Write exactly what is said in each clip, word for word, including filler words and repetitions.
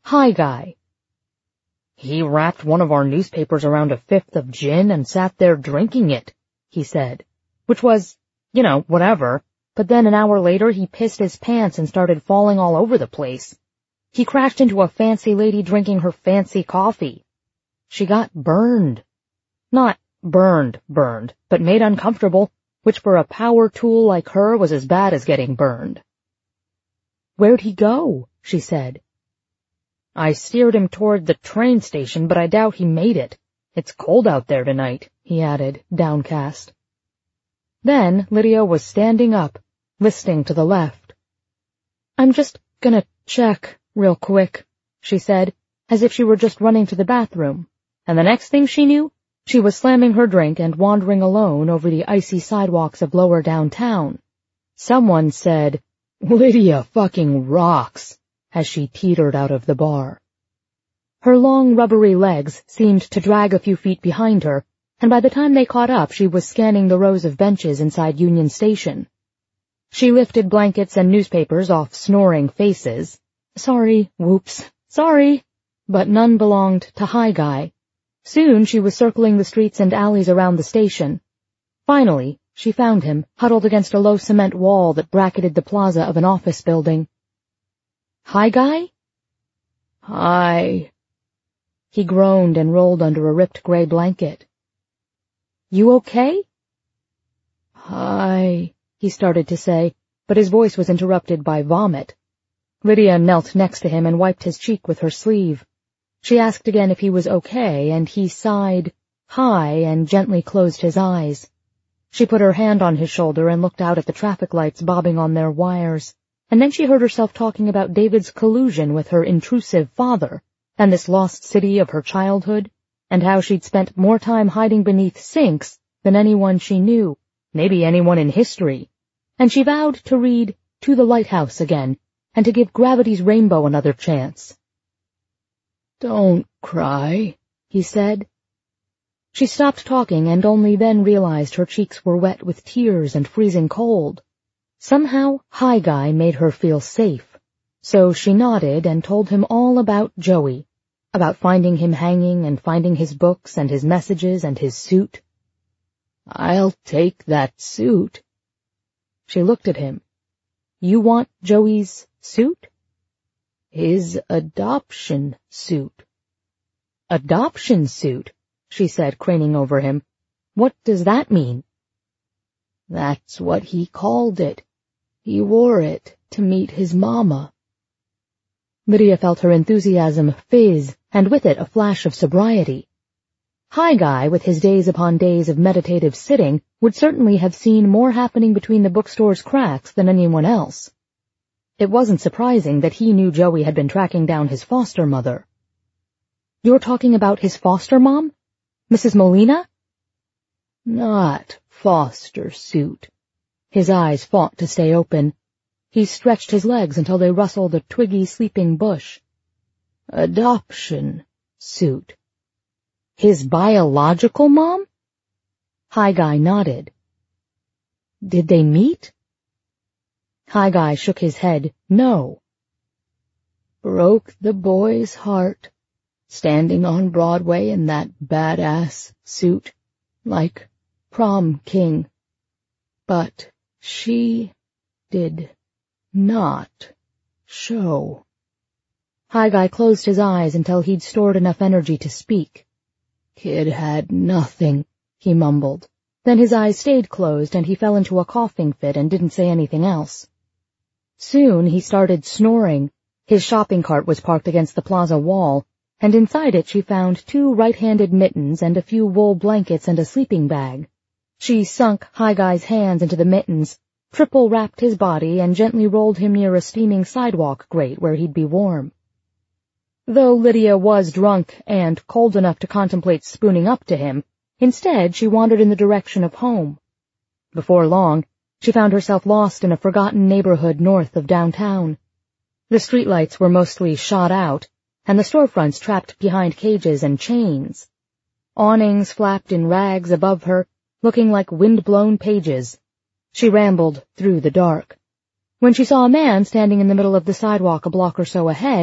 Hi Guy. He wrapped one of our newspapers around a fifth of gin and sat there drinking it, he said, which was, you know, whatever, but then an hour later he pissed his pants and started falling all over the place. He crashed into a fancy lady drinking her fancy coffee. She got burned. Not burned, burned, but made uncomfortable, which for a power tool like her was as bad as getting burned. Where'd he go? She said. I steered him toward the train station, but I doubt he made it. It's cold out there tonight, he added, downcast. Then Lydia was standing up, listening to the left. I'm just gonna check real quick, she said, as if she were just running to the bathroom, and the next thing she knew, she was slamming her drink and wandering alone over the icy sidewalks of lower downtown. Someone said, Lydia fucking rocks, as she teetered out of the bar. Her long rubbery legs seemed to drag a few feet behind her, and by the time they caught up she was scanning the rows of benches inside Union Station. She lifted blankets and newspapers off snoring faces. Sorry, whoops, sorry, but none belonged to Hi Guy. Soon she was circling the streets and alleys around the station. Finally, she found him, huddled against a low cement wall that bracketed the plaza of an office building. Hi Guy? Hi. He groaned and rolled under a ripped gray blanket. You okay? Hi, he started to say, but his voice was interrupted by vomit. Lydia knelt next to him and wiped his cheek with her sleeve. She asked again if he was okay, and he sighed, hi, and gently closed his eyes. She put her hand on his shoulder and looked out at the traffic lights bobbing on their wires, and then she heard herself talking about David's collusion with her intrusive father, and this lost city of her childhood, and how she'd spent more time hiding beneath sinks than anyone she knew, maybe anyone in history, and she vowed to read To the Lighthouse again, and to give Gravity's Rainbow another chance. Don't cry, he said. She stopped talking and only then realized her cheeks were wet with tears and freezing cold. Somehow, Hi Guy made her feel safe, so she nodded and told him all about Joey, about finding him hanging and finding his books and his messages and his suit. I'll take that suit. She looked at him. You want Joey's suit? His adoption suit. Adoption suit, she said, craning over him. What does that mean? That's what he called it. He wore it to meet his mama. Lydia felt her enthusiasm fizz, and with it a flash of sobriety. Hi Guy, with his days upon days of meditative sitting, would certainly have seen more happening between the bookstore's cracks than anyone else. It wasn't surprising that he knew Joey had been tracking down his foster mother. You're talking about his foster mom? Missus Molina? Not foster suit. His eyes fought to stay open. He stretched his legs until they rustled a twiggy sleeping bush. Adoption suit. His biological mom? Hi Guy nodded. Did they meet? Hi Guy shook his head, no. Broke the boy's heart, standing on Broadway in that badass suit, like prom king. But she did not show. Hi Guy closed his eyes until he'd stored enough energy to speak. Kid had nothing, he mumbled. Then his eyes stayed closed and he fell into a coughing fit and didn't say anything else. Soon he started snoring. His shopping cart was parked against the plaza wall, and inside it she found two right-handed mittens and a few wool blankets and a sleeping bag. She sunk Hi Guy's hands into the mittens, triple-wrapped his body, and gently rolled him near a steaming sidewalk grate where he'd be warm. Though Lydia was drunk and cold enough to contemplate spooning up to him, instead she wandered in the direction of home. Before long, she found herself lost in a forgotten neighborhood north of downtown. The streetlights were mostly shot out, and the storefronts trapped behind cages and chains. Awnings flapped in rags above her, looking like wind-blown pages. She rambled through the dark. When she saw a man standing in the middle of the sidewalk a block or so ahead,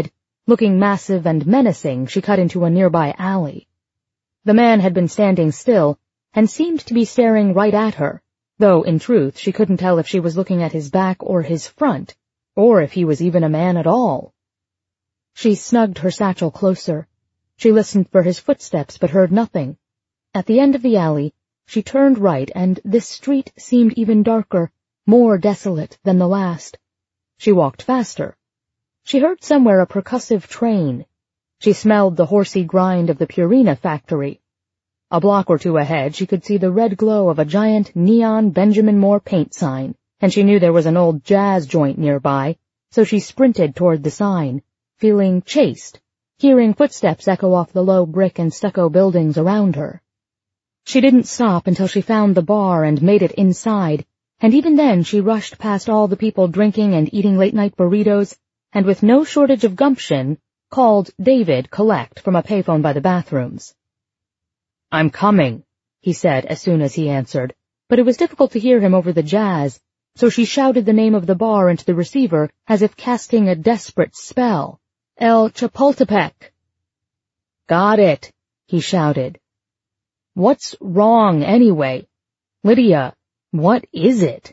Looking massive and menacing, she cut into a nearby alley. The man had been standing still and seemed to be staring right at her, though in truth she couldn't tell if she was looking at his back or his front, or if he was even a man at all. She snugged her satchel closer. She listened for his footsteps but heard nothing. At the end of the alley, she turned right, and this street seemed even darker, more desolate than the last. She walked faster. She heard somewhere a percussive train. She smelled the horsey grind of the Purina factory. A block or two ahead, she could see the red glow of a giant neon Benjamin Moore paint sign, and she knew there was an old jazz joint nearby, so she sprinted toward the sign, feeling chased, hearing footsteps echo off the low brick and stucco buildings around her. She didn't stop until she found the bar and made it inside, and even then she rushed past all the people drinking and eating late-night burritos, and with no shortage of gumption, called David collect from a payphone by the bathrooms. "I'm coming," he said as soon as he answered, but it was difficult to hear him over the jazz, so she shouted the name of the bar into the receiver as if casting a desperate spell. "El Chapultepec." "Got it," he shouted. "What's wrong, anyway? Lydia, what is it?"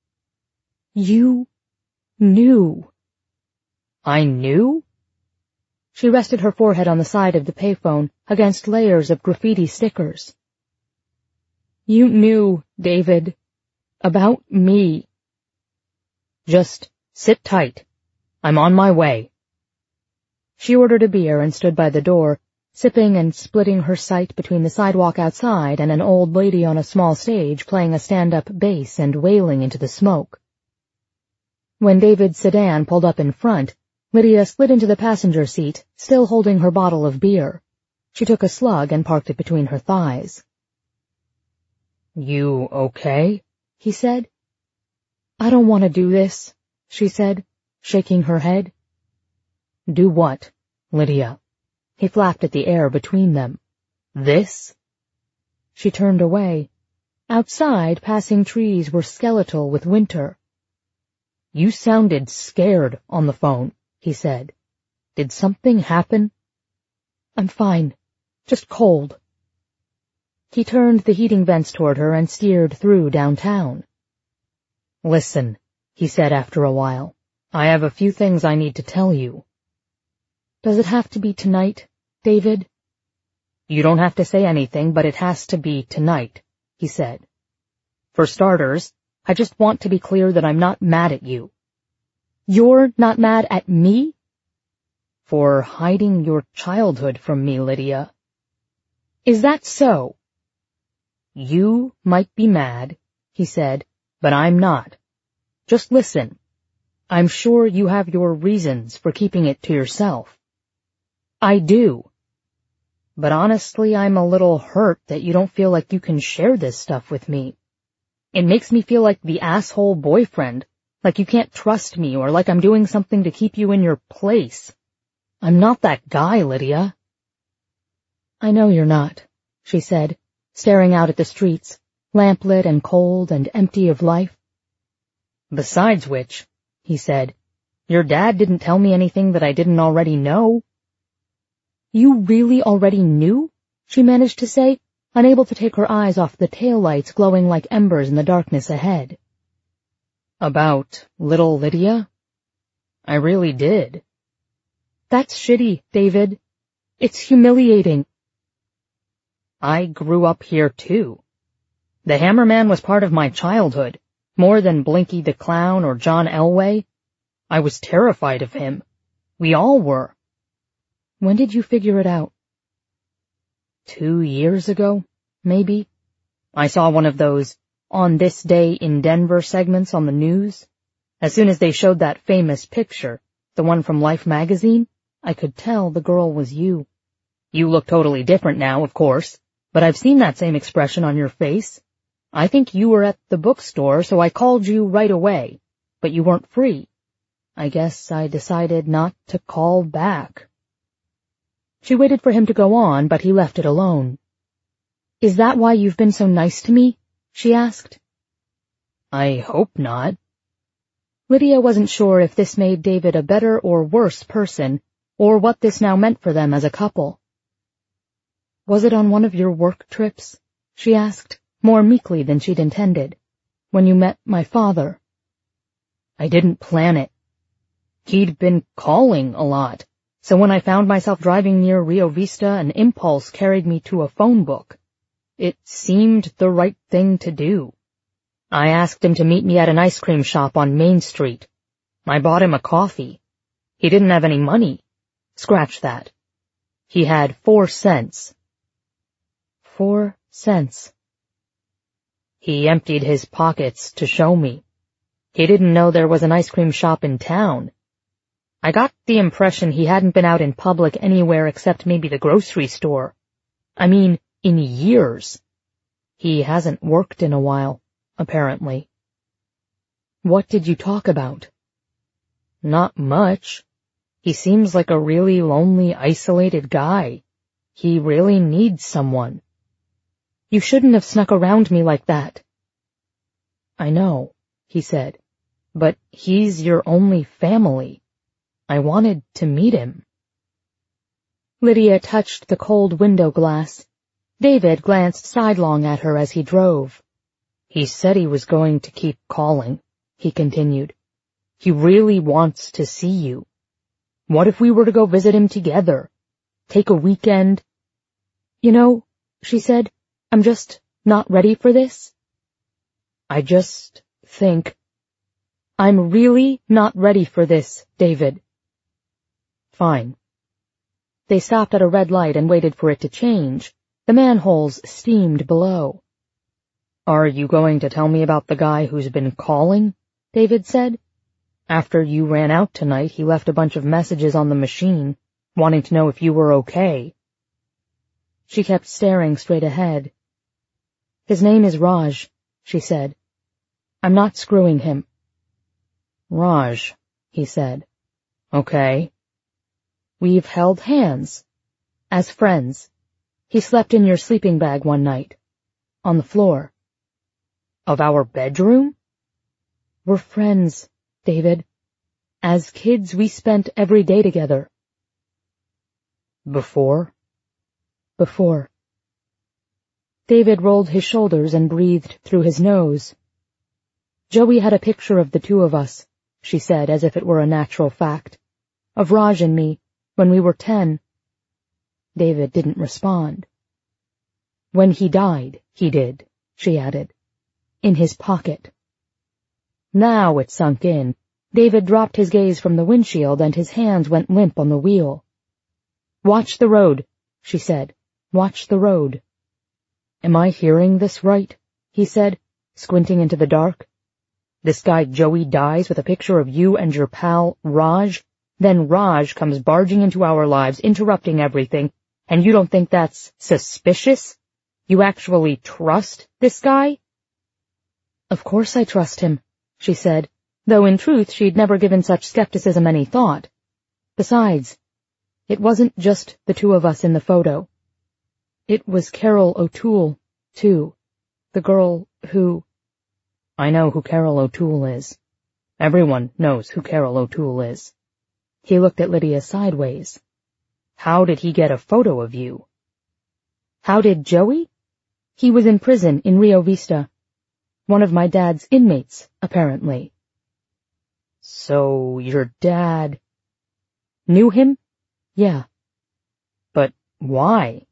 "You knew." "I knew?" She rested her forehead on the side of the payphone against layers of graffiti stickers. "You knew, David. About me." "Just sit tight. I'm on my way." She ordered a beer and stood by the door, sipping and splitting her sight between the sidewalk outside and an old lady on a small stage playing a stand-up bass and wailing into the smoke. When David's sedan pulled up in front, Lydia slid into the passenger seat, still holding her bottle of beer. She took a slug and parked it between her thighs. "You okay?" he said. "I don't want to do this," she said, shaking her head. "Do what, Lydia?" He flapped at the air between them. "This?" She turned away. Outside, passing trees were skeletal with winter. "You sounded scared on the phone," he said. "Did something happen?" "I'm fine. Just cold." He turned the heating vents toward her and steered through downtown. "Listen," he said after a while. "I have a few things I need to tell you." "Does it have to be tonight, David?" "You don't have to say anything, but it has to be tonight," he said. "For starters, I just want to be clear that I'm not mad at you." "You're not mad at me?" "For hiding your childhood from me, Lydia." "Is that so?" "You might be mad," he said, "but I'm not. Just listen. I'm sure you have your reasons for keeping it to yourself." "I do. But honestly, I'm a little hurt that you don't feel like you can share this stuff with me. It makes me feel like the asshole boyfriend, like you can't trust me or like I'm doing something to keep you in your place. I'm not that guy, Lydia." "I know you're not," she said, staring out at the streets, lamplit and cold and empty of life. "Besides which," he said, "your dad didn't tell me anything that I didn't already know." "You really already knew?" she managed to say, unable to take her eyes off the taillights glowing like embers in the darkness ahead. "About little Lydia? I really did." "That's shitty, David. It's humiliating." "I grew up here, too. The Hammerman was part of my childhood, more than Blinky the Clown or John Elway. I was terrified of him. We all were." "When did you figure it out?" Two years ago, maybe. I saw one of those On This Day in Denver segments on the news. As soon as they showed that famous picture, the one from Life magazine, I could tell the girl was you. You look totally different now, of course, but I've seen that same expression on your face. I think you were at the bookstore, so I called you right away, but you weren't free. I guess I decided not to call back. She waited for him to go on, but he left it alone. "Is that why you've been so nice to me?" she asked. "I hope not." Lydia wasn't sure if this made David a better or worse person, or what this now meant for them as a couple. "Was it on one of your work trips?" she asked, more meekly than she'd intended, "when you met my father?" "I didn't plan it. He'd been calling a lot, so when I found myself driving near Rio Vista, an impulse carried me to a phone book. It seemed the right thing to do. I asked him to meet me at an ice cream shop on Main Street. I bought him a coffee. He didn't have any money. Scratch that. He had four cents. Four cents. He emptied his pockets to show me. He didn't know there was an ice cream shop in town. I got the impression he hadn't been out in public anywhere except maybe the grocery store. I mean, in years. He hasn't worked in a while, apparently." "What did you talk about?" "Not much. He seems like a really lonely, isolated guy. He really needs someone." "You shouldn't have snuck around me like that." "I know," he said, "but he's your only family. I wanted to meet him." Lydia touched the cold window glass. David glanced sidelong at her as he drove. "He said he was going to keep calling," he continued. "He really wants to see you. What if we were to go visit him together? Take a weekend?" "You know," she said, "I'm just not ready for this." "I just think—" "I'm really not ready for this, David." "Fine." They stopped at a red light and waited for it to change. The manholes steamed below. "Are you going to tell me about the guy who's been calling?" David said. "After you ran out tonight, he left a bunch of messages on the machine, wanting to know if you were okay." She kept staring straight ahead. "His name is Raj," she said. "I'm not screwing him." "Raj," he said. "Okay." "We've held hands. As friends. He slept in your sleeping bag one night. On the floor." "Of our bedroom?" "We're friends, David. As kids, we spent every day together." "Before?" "Before." David rolled his shoulders and breathed through his nose. "Joey had a picture of the two of us," she said as if it were a natural fact. "Of Raj and me, when we were ten." David didn't respond. "When he died, he did," she added. "In his pocket." Now it sunk in. David dropped his gaze from the windshield and his hands went limp on the wheel. "Watch the road," she said. "Watch the road." "Am I hearing this right?" he said, squinting into the dark. "This guy Joey dies with a picture of you and your pal, Raj. Then Raj comes barging into our lives, interrupting everything, and you don't think that's suspicious? You actually trust this guy?" "Of course I trust him," she said, though in truth she'd never given such skepticism any thought. Besides, it wasn't just the two of us in the photo. It was Carol O'Toole, too, the girl who— "I know who Carol O'Toole is. Everyone knows who Carol O'Toole is." He looked at Lydia sideways. "How did he get a photo of you?" "How did Joey? He was in prison in Rio Vista. One of my dad's inmates, apparently." "So your dad—" "Knew him? Yeah." "But why?"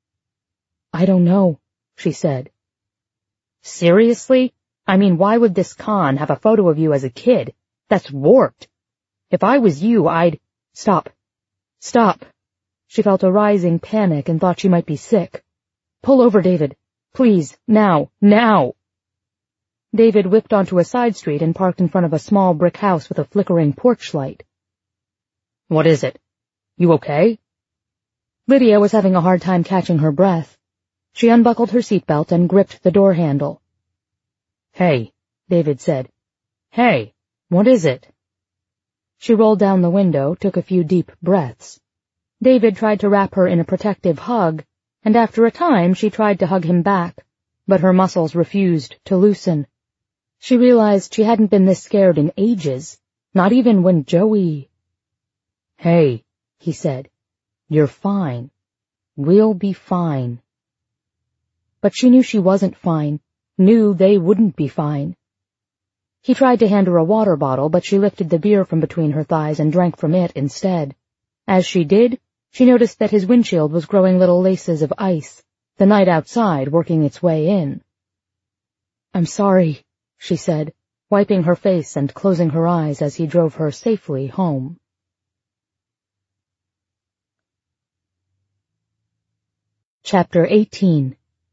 "I don't know," she said. "Seriously? I mean, why would this con have a photo of you as a kid? That's warped. If I was you, I'd—" "Stop. Stop." She felt a rising panic and thought she might be sick. "Pull over, David. Please, now, now." David whipped onto a side street and parked in front of a small brick house with a flickering porch light. "What is it? You okay?" Lydia was having a hard time catching her breath. She unbuckled her seatbelt and gripped the door handle. "Hey," David said. "Hey, what is it?" She rolled down the window, took a few deep breaths. David tried to wrap her in a protective hug, and after a time she tried to hug him back, but her muscles refused to loosen. She realized she hadn't been this scared in ages, not even when Joey— "Hey," he said. "You're fine. We'll be fine." But she knew she wasn't fine, knew they wouldn't be fine. He tried to hand her a water bottle, but she lifted the beer from between her thighs and drank from it instead. As she did, she noticed that his windshield was growing little laces of ice, the night outside working its way in. "I'm sorry," she said, wiping her face and closing her eyes as he drove her safely home. Chapter eighteen.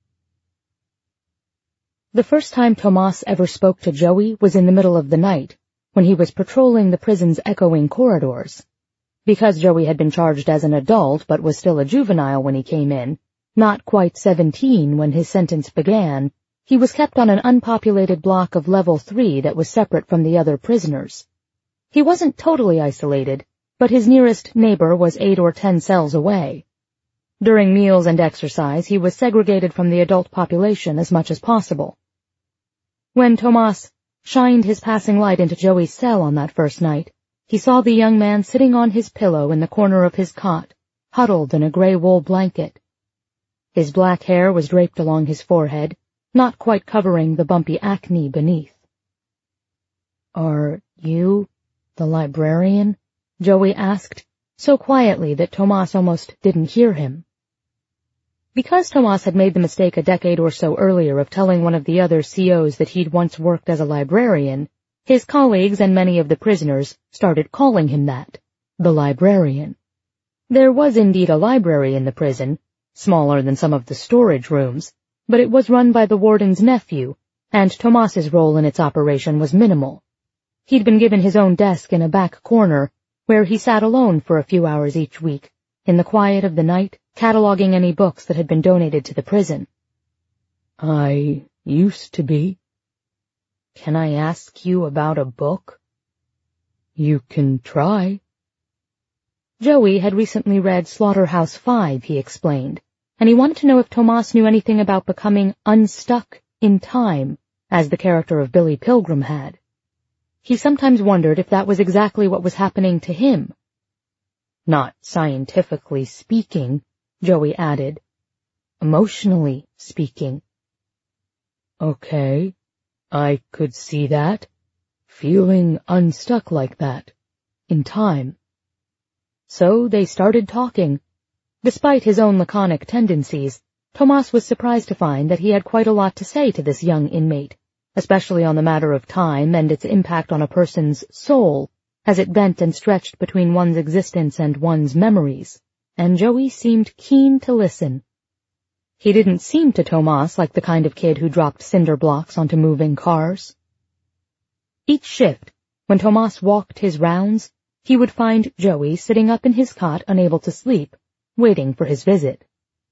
The first time Tomas ever spoke to Joey was in the middle of the night, when he was patrolling the prison's echoing corridors. Because Joey had been charged as an adult but was still a juvenile when he came in, not quite seventeen when his sentence began, he was kept on an unpopulated block of level three that was separate from the other prisoners. He wasn't totally isolated, but his nearest neighbor was eight or ten cells away. During meals and exercise, he was segregated from the adult population as much as possible. When Tomas shined his passing light into Joey's cell on that first night, he saw the young man sitting on his pillow in the corner of his cot, huddled in a gray wool blanket. His black hair was draped along his forehead, not quite covering the bumpy acne beneath. "Are you the librarian?" Joey asked, so quietly that Tomas almost didn't hear him. Because Tomas had made the mistake a decade or so earlier of telling one of the other C Os that he'd once worked as a librarian, his colleagues and many of the prisoners started calling him that, the librarian. There was indeed a library in the prison, smaller than some of the storage rooms, but it was run by the warden's nephew, and Tomas's role in its operation was minimal. He'd been given his own desk in a back corner, where he sat alone for a few hours each week, in the quiet of the night, cataloging any books that had been donated to the prison. "I used to be." "Can I ask you about a book?" "You can try." Joey had recently read Slaughterhouse Five, he explained, and he wanted to know if Tomas knew anything about becoming unstuck in time, as the character of Billy Pilgrim had. He sometimes wondered if that was exactly what was happening to him. "Not scientifically speaking," Joey added. "Emotionally speaking." "Okay, I could see that. Feeling unstuck like that. In time." So they started talking. Despite his own laconic tendencies, Tomas was surprised to find that he had quite a lot to say to this young inmate, especially on the matter of time and its impact on a person's soul, as it bent and stretched between one's existence and one's memories, and Joey seemed keen to listen. He didn't seem to Tomas like the kind of kid who dropped cinder blocks onto moving cars. Each shift, when Tomas walked his rounds, he would find Joey sitting up in his cot unable to sleep, waiting for his visit.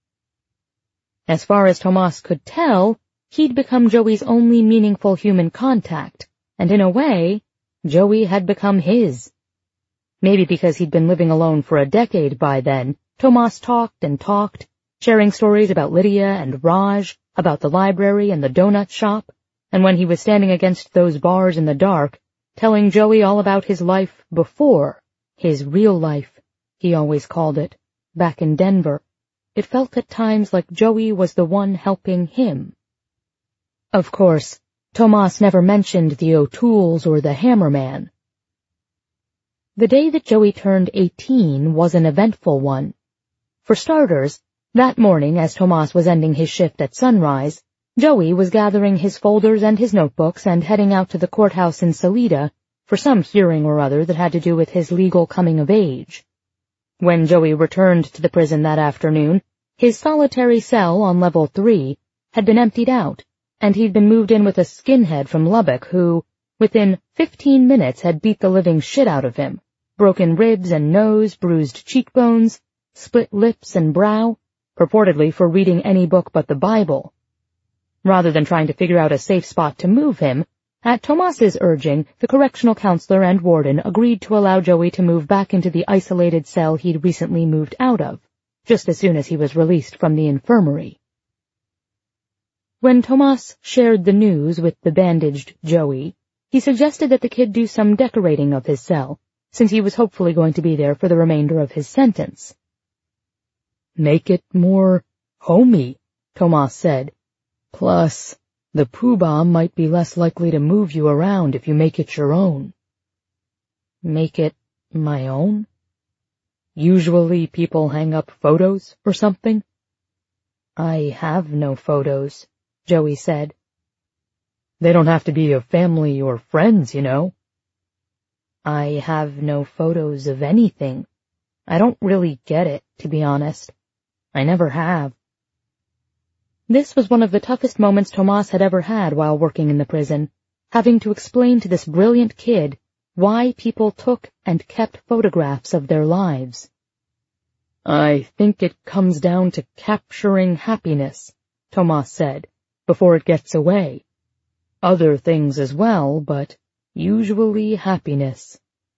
As far as Tomas could tell, he'd become Joey's only meaningful human contact, and in a way, Joey had become his. Maybe because he'd been living alone for a decade by then, Tomas talked and talked, sharing stories about Lydia and Raj, about the library and the donut shop, and when he was standing against those bars in the dark, telling Joey all about his life before, his real life, he always called it, back in Denver, it felt at times like Joey was the one helping him. Of course, Tomas never mentioned the O'Tooles or the Hammerman. The day that Joey turned eighteen was an eventful one. For starters, that morning as Tomas was ending his shift at sunrise, Joey was gathering his folders and his notebooks and heading out to the courthouse in Salida for some hearing or other that had to do with his legal coming of age. When Joey returned to the prison that afternoon, his solitary cell on level three had been emptied out, and he'd been moved in with a skinhead from Lubbock who, within fifteen minutes, had beat the living shit out of him, broken ribs and nose, bruised cheekbones, split lips and brow, purportedly for reading any book but the Bible. Rather than trying to figure out a safe spot to move him, at Tomas's urging, the correctional counselor and warden agreed to allow Joey to move back into the isolated cell he'd recently moved out of, just as soon as he was released from the infirmary. When Tomas shared the news with the bandaged Joey, he suggested that the kid do some decorating of his cell, since he was hopefully going to be there for the remainder of his sentence. Make it more homey, Tomas said. Plus, the poobah might be less likely to move you around if you make it your own. Make it my own? Usually people hang up photos or something. I have no photos, Joey said. They don't have to be of family or friends, you know. I have no photos of anything. I don't really get it, to be honest. I never have. This was one of the toughest moments Tomas had ever had while working in the prison, having to explain to this brilliant kid why people took and kept photographs of their lives. I think it comes down to capturing happiness, Tomas said, before it gets away. Other things as well, but usually happiness.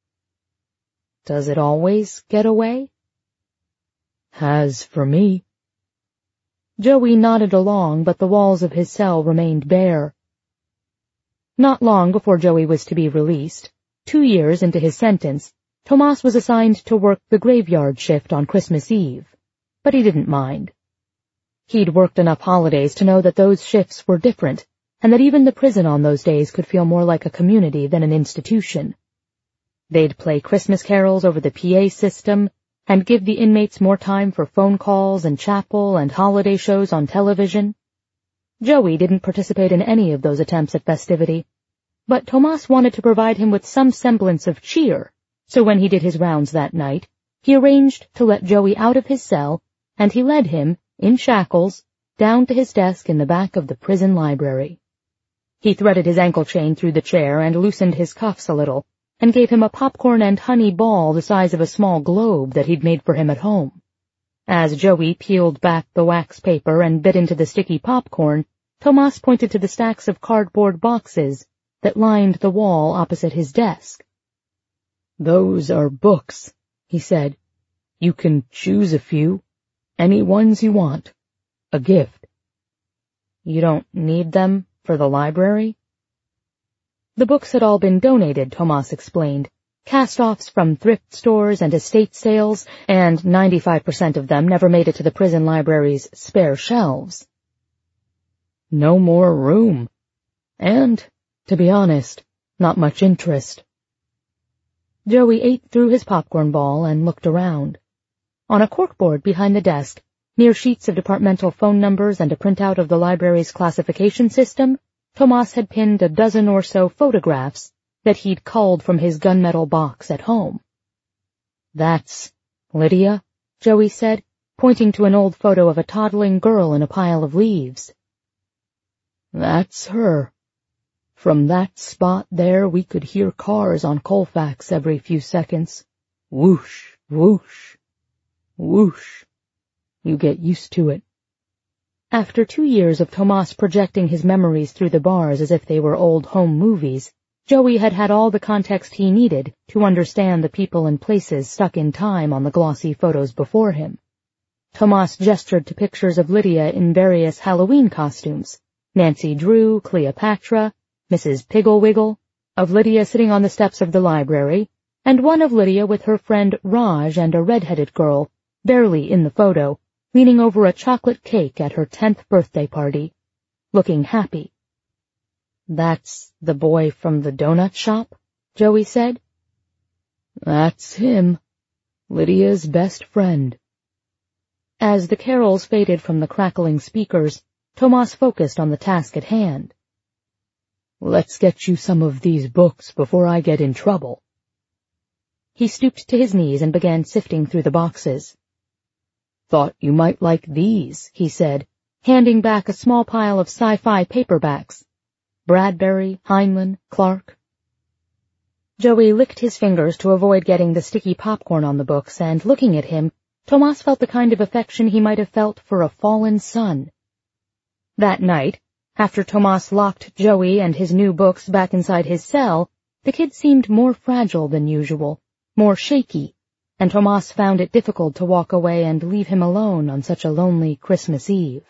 Does it always get away? Has for me. Joey nodded along, but the walls of his cell remained bare. Not long before Joey was to be released, two years into his sentence, Tomas was assigned to work the graveyard shift on Christmas Eve, but he didn't mind. He'd worked enough holidays to know that those shifts were different, and that even the prison on those days could feel more like a community than an institution. They'd play Christmas carols over the P A system, and give the inmates more time for phone calls and chapel and holiday shows on television. Joey didn't participate in any of those attempts at festivity, but Tomas wanted to provide him with some semblance of cheer, so when he did his rounds that night, he arranged to let Joey out of his cell, and he led him, in shackles, down to his desk in the back of the prison library. He threaded his ankle chain through the chair and loosened his cuffs a little, and gave him a popcorn and honey ball the size of a small globe that he'd made for him at home. As Joey peeled back the wax paper and bit into the sticky popcorn, Tomas pointed to the stacks of cardboard boxes that lined the wall opposite his desk. Those are books, he said. You can choose a few. Any ones you want. A gift. You don't need them for the library? The books had all been donated, Tomas explained. Cast-offs from thrift stores and estate sales, and ninety-five percent of them never made it to the prison library's spare shelves. No more room. And, to be honest, not much interest. Joey ate through his popcorn ball and looked around. On a corkboard behind the desk, near sheets of departmental phone numbers and a printout of the library's classification system, Tomas had pinned a dozen or so photographs that he'd culled from his gunmetal box at home. That's Lydia, Joey said, pointing to an old photo of a toddling girl in a pile of leaves. That's her. From that spot there we could hear cars on Colfax every few seconds. Whoosh, whoosh, whoosh. You get used to it. After two years of Tomas projecting his memories through the bars as if they were old home movies, Joey had had all the context he needed to understand the people and places stuck in time on the glossy photos before him. Tomas gestured to pictures of Lydia in various Halloween costumes, Nancy Drew, Cleopatra, Missus Piggle-Wiggle, of Lydia sitting on the steps of the library, and one of Lydia with her friend Raj and a red-headed girl, barely in the photo, leaning over a chocolate cake at her tenth birthday party, looking happy. That's the boy from the donut shop, Joey said. That's him, Lydia's best friend. As the carols faded from the crackling speakers, Tomas focused on the task at hand. Let's get you some of these books before I get in trouble. He stooped to his knees and began sifting through the boxes. Thought you might like these, he said, handing back a small pile of sci-fi paperbacks. Bradbury, Heinlein, Clark. Joey licked his fingers to avoid getting the sticky popcorn on the books, and looking at him, Tomas felt the kind of affection he might have felt for a fallen son. That night, after Tomas locked Joey and his new books back inside his cell, the kid seemed more fragile than usual, more shaky, and Tomas found it difficult to walk away and leave him alone on such a lonely Christmas Eve.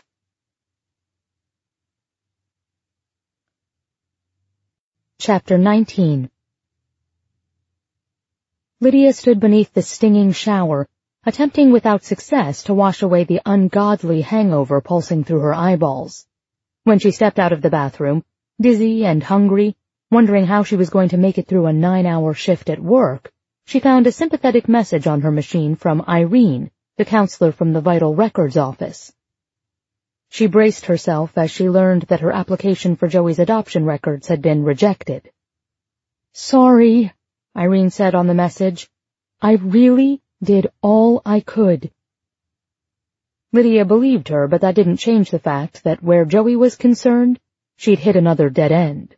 Chapter nineteen. Lydia stood beneath the stinging shower, attempting without success to wash away the ungodly hangover pulsing through her eyeballs. When she stepped out of the bathroom, dizzy and hungry, wondering how she was going to make it through a nine-hour shift at work, she found a sympathetic message on her machine from Irene, the counselor from the Vital Records office. She braced herself as she learned that her application for Joey's adoption records had been rejected. "Sorry," Irene said on the message. "I really did all I could." Lydia believed her, but that didn't change the fact that where Joey was concerned, she'd hit another dead end.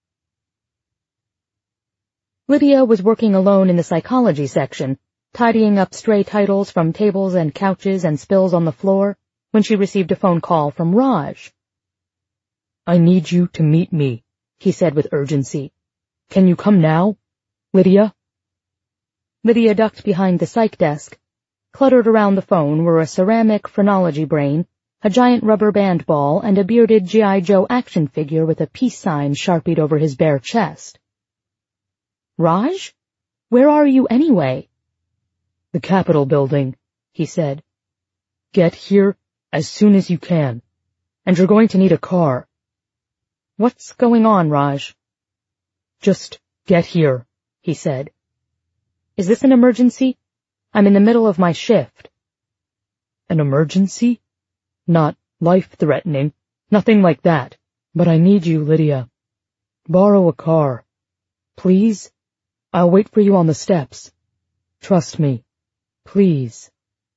Lydia was working alone in the psychology section, tidying up stray titles from tables and couches and spills on the floor, when she received a phone call from Raj. "I need you to meet me," he said with urgency. "Can you come now, Lydia?" Lydia ducked behind the psych desk. Cluttered around the phone were a ceramic phrenology brain, a giant rubber band ball, and a bearded G I Joe action figure with a peace sign sharpied over his bare chest. "Raj? Where are you anyway?" "The Capitol building," he said. "Get here as soon as you can, and you're going to need a car." "What's going on, Raj?" "Just get here," he said. "Is this an emergency? I'm in the middle of my shift." "An emergency? Not life-threatening, nothing like that. But I need you, Lydia. Borrow a car. Please? I'll wait for you on the steps. Trust me. Please."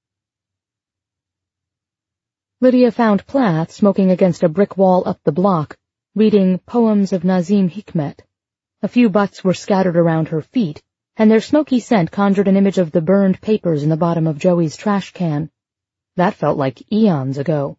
Lydia found Plath smoking against a brick wall up the block, reading Poems of Nazim Hikmet. A few butts were scattered around her feet, and their smoky scent conjured an image of the burned papers in the bottom of Joey's trash can. That felt like eons ago.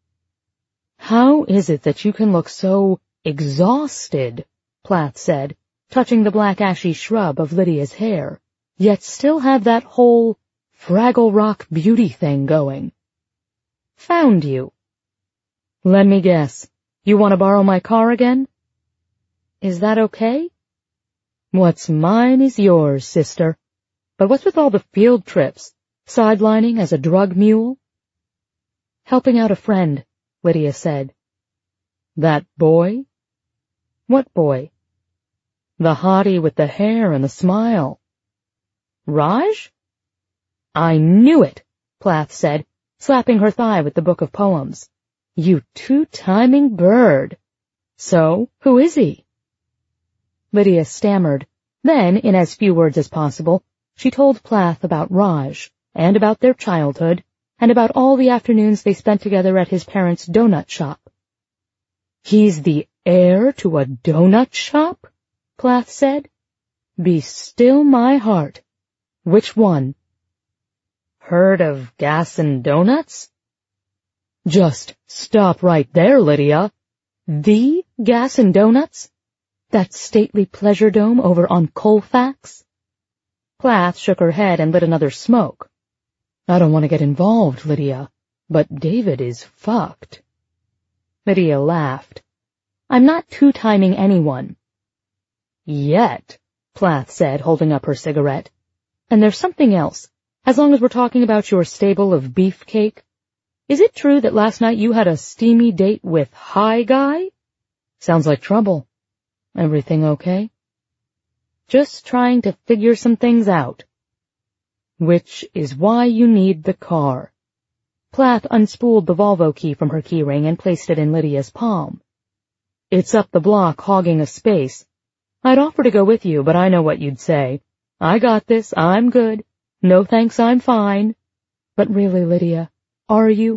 "How is it that you can look so exhausted," Plath said, touching the black ashy shrub of Lydia's hair, "yet still have that whole Fraggle Rock beauty thing going?" "Found you." "Let me guess. You want to borrow my car again?" "Is that okay?" "What's mine is yours, sister. But what's with all the field trips? Sidelining as a drug mule?" "Helping out a friend," Lydia said. "That boy?" "What boy?" "The hottie with the hair and the smile." "Raj?" "I knew it," Plath said, slapping her thigh with the book of poems. "You two-timing bird. So, who is he?" Lydia stammered. Then, in as few words as possible, she told Plath about Raj, and about their childhood, and about all the afternoons they spent together at his parents' donut shop. "He's the heir to a donut shop?" Plath said. "Be still my heart. Which one?" "Heard of Gas and Donuts?" "Just stop right there, Lydia. The Gas and Donuts? That stately pleasure dome over on Colfax?" Plath shook her head and lit another smoke. "I don't want to get involved, Lydia, but David is fucked." Lydia laughed. "I'm not two-timing anyone." "Yet," Plath said, holding up her cigarette. "And there's something else, as long as we're talking about your stable of beefcake. Is it true that last night you had a steamy date with Hi Guy?" "Sounds like trouble. Everything okay?" "Just trying to figure some things out." "Which is why you need the car." Plath unspooled the Volvo key from her keyring and placed it in Lydia's palm. "It's up the block hogging a space. I'd offer to go with you, but I know what you'd say. I got this, I'm good. No thanks, I'm fine." "But really, Lydia, are you?"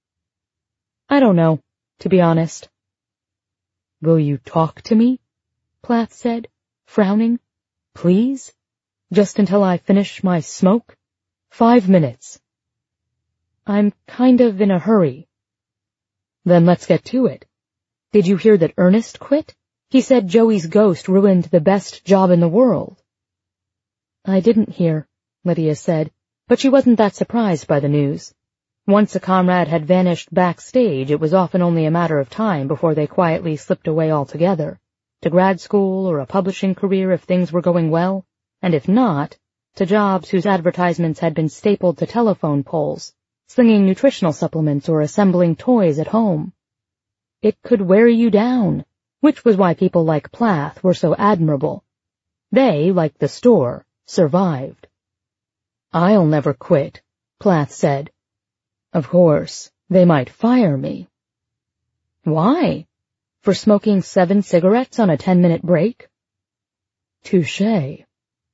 "I don't know, to be honest." "Will you talk to me?" Plath said, frowning. "Please? Just until I finish my smoke? Five minutes." "I'm kind of in a hurry." "Then let's get to it. Did you hear that Ernest quit? He said Joey's ghost ruined the best job in the world." "I didn't hear," Lydia said, but she wasn't that surprised by the news. Once a comrade had vanished backstage, it was often only a matter of time before they quietly slipped away altogether, to grad school or a publishing career if things were going well, and if not, to jobs whose advertisements had been stapled to telephone poles, slinging nutritional supplements or assembling toys at home. It could wear you down, which was why people like Plath were so admirable. They, like the store, survived. "I'll never quit," Plath said. "Of course, they might fire me." "Why? For smoking seven cigarettes on a ten-minute break?" "Touché."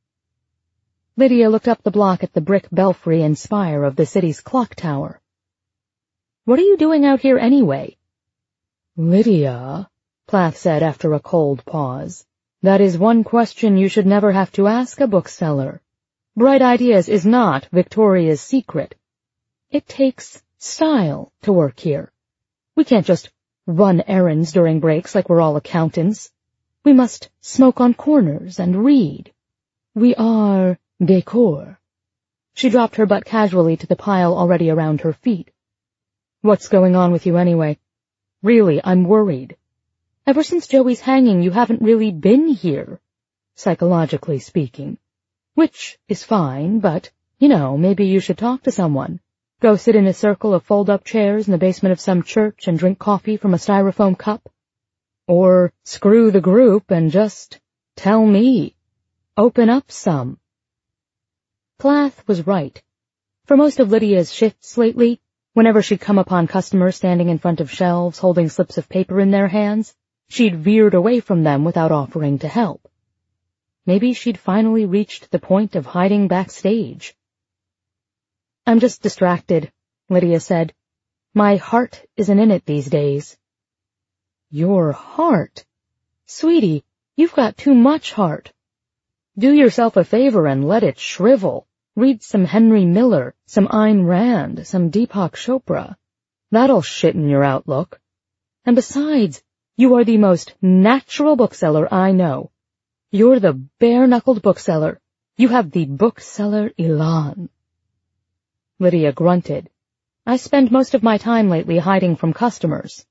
Lydia looked up the block at the brick belfry and spire of the city's clock tower. "What are you doing out here anyway?" "Lydia," Plath said after a cold pause, "that is one question you should never have to ask a bookseller. Bright Ideas is not Victoria's Secret. It takes style to work here. We can't just run errands during breaks like we're all accountants. We must smoke on corners and read. We are décor." She dropped her butt casually to the pile already around her feet. "What's going on with you anyway? Really, I'm worried. Ever since Joey's hanging, you haven't really been here, psychologically speaking. Which is fine, but, you know, maybe you should talk to someone. Go sit in a circle of fold-up chairs in the basement of some church and drink coffee from a styrofoam cup. Or screw the group and just tell me. Open up some." Plath was right. For most of Lydia's shifts lately, whenever she'd come upon customers standing in front of shelves holding slips of paper in their hands, she'd veered away from them without offering to help. Maybe she'd finally reached the point of hiding backstage. "I'm just distracted," Lydia said. "My heart isn't in it these days." "Your heart? Sweetie, you've got too much heart. Do yourself a favor and let it shrivel. Read some Henry Miller, some Ayn Rand, some Deepak Chopra. That'll shitten your outlook. And besides, you are the most natural bookseller I know. You're the bare-knuckled bookseller. You have the bookseller elan." Lydia grunted. "I spend most of my time lately hiding from customers."